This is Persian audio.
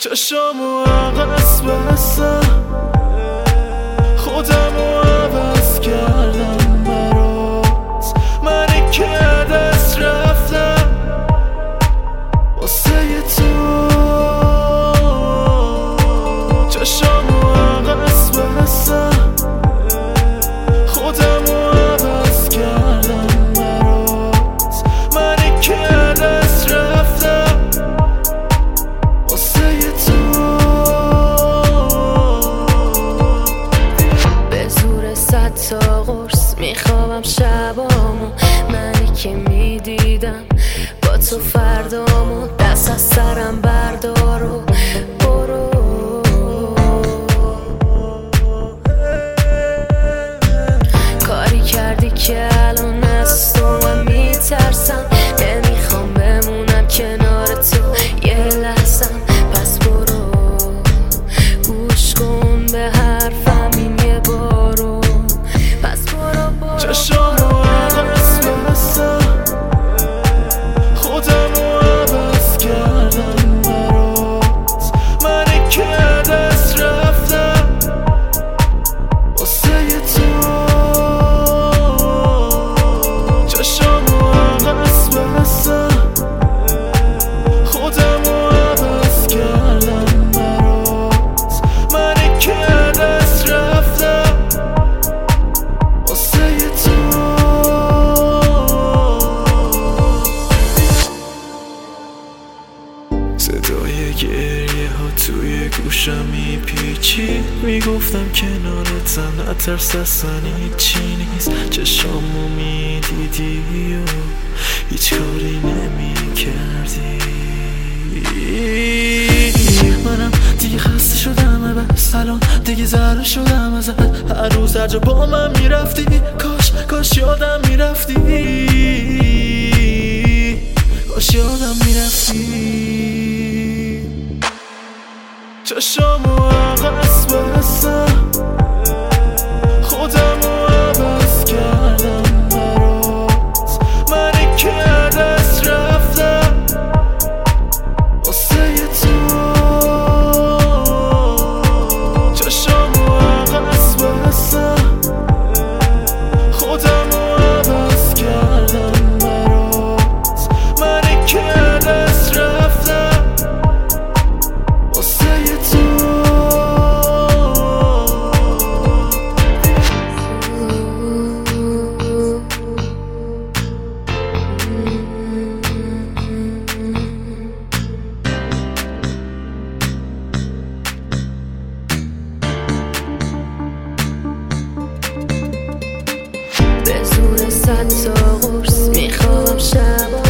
چشامو عوض بستم، خودمو عوض کردم برات، منی که دست رفتم واسه تو. چشامو عوض بستم، خودمو عوض کردم برات، منی که دست رفتم واسه تو. به زور 100 تا قرص میخوابم شبامو، منی که میدیدم با تو فردامو، دست از سرم بردار و برو. کاری کردی که الان از تو من میترسم، نمیخوام بمونم کنار تو یه لحظم، پس برو گوش کن به حرفم این یه بارو، پس برو. چشامو عوض بستم، خودمو عوض کردم برات، منی که دست رفتم واسه تو. چشامو عوض بستم، خودمو عوض کردم برات، منی که دست رفتم واسه تو. صدای گریه ها توی گوشم میپیچید، میگفتم کنارتم نترس اصلا هیچی نیست. چشامو میدیدی و هیچ کاری نمیکردی. منم دیگه خسته شدم بس، الان دیگه ذره شدم ازت، هر روز هر جا با من میرفتی، کاش یادم میرفتی، کاش یادم میرفتی. چشامو عوض بستم، خودمو عوض کردم برات، منی که دست رفتم واسه تو. چشامو عوض بستم، خودمو عوض کردم برات، منی که دست رفتم واسه تو. به زور 100 تا قرص میخوابم شبا